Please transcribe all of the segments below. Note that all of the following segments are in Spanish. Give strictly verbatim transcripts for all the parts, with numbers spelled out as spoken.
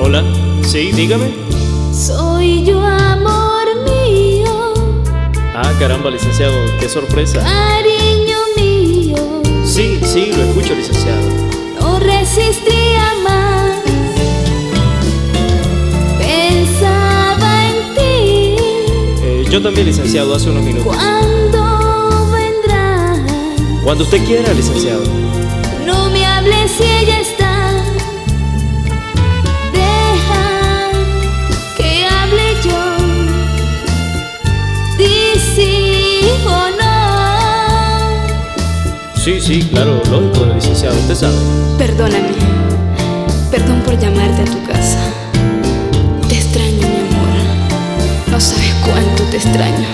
Hola, sí, dígame. Soy yo, amor mío. Ah, caramba, licenciado, qué sorpresa. Cariño mío. Sí, sí, lo escucho, licenciado. No resistía más. Pensaba en ti. Eh, yo también, licenciado, hace unos minutos. ¿Cuándo vendrá? Cuando usted quiera, licenciado. No me hables si ella está. Deja que hable yo. Di sí o no. Sí, sí, claro, lógico, licenciado, usted sabe. Perdóname. Perdón por llamarte a tu casa. Te extraño, mi amor. No sabes cuánto te extraño.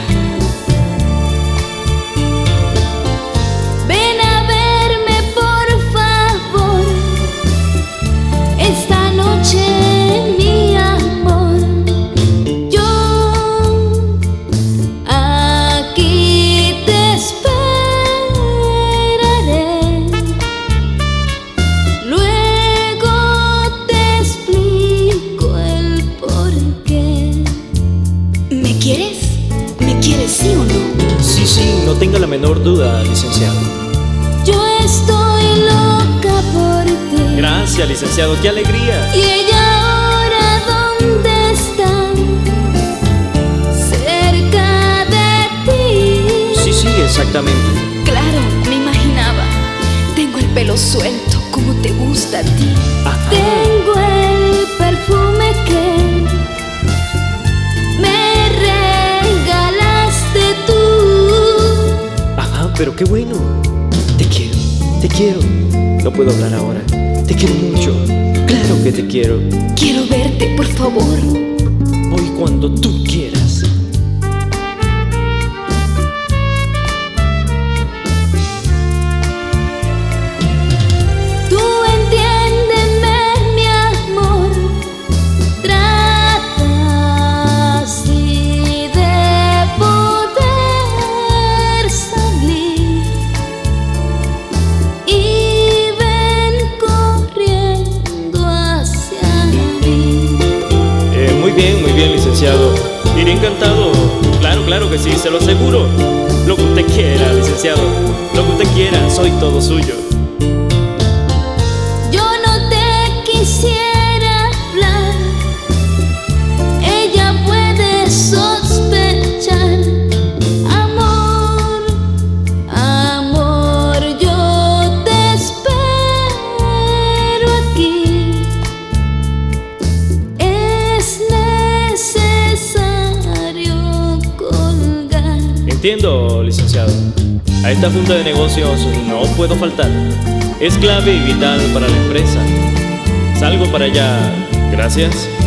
Ven a verme, por favor. Esta noche, mi amor. Yo aquí te esperaré. Luego te explico el porqué. ¿Me quieres? ¿Me quieres, sí o no? Sí, sí, no tenga la menor duda, licenciado. Yo estoy loca por ti. Gracias, licenciado, qué alegría. ¿Y ella ahora dónde está? Cerca de ti. Sí, sí, exactamente. Claro, me imaginaba. Tengo el pelo suelto, como te gusta a ti. Ajá. Tengo el perfume que me regalaste tú. Ajá, pero qué bueno. Te quiero, te quiero. No puedo hablar ahora. Te quiero mucho. Claro que te quiero. Quiero verte, por favor. Voy cuando tú quieras. Tú entiéndeme, mi amor. Trata así de poder salir. Y ven corriendo hacia mí. Eh, muy bien, muy bien, licenciado. Iré encantado. Claro, claro que sí, se lo aseguro. Lo que usted quiera, licenciado. Lo que usted quiera, soy todo suyo. Yo no te quisiera hablar. Ella puede sospechar. Amor, amor, yo te espero aquí. Es necesario colgar. Entiendo, licenciado. A esta junta de negocios no puedo faltar. Es clave y vital para la empresa. Salgo para allá. Gracias.